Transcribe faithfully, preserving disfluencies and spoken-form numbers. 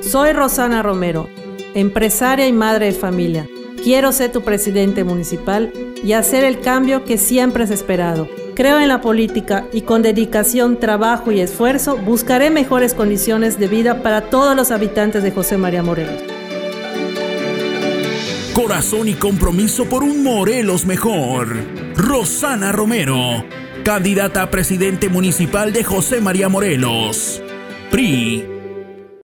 Soy Rosana Romero, empresaria y madre de familia. Quiero ser tu presidente municipal y hacer el cambio que siempre has esperado. Creo en la política y con dedicación, trabajo y esfuerzo buscaré mejores condiciones de vida para todos los habitantes de José María Morelos. Corazón y compromiso por un Morelos mejor. Rosana Romero, candidata a presidente municipal de José María Morelos. P R I.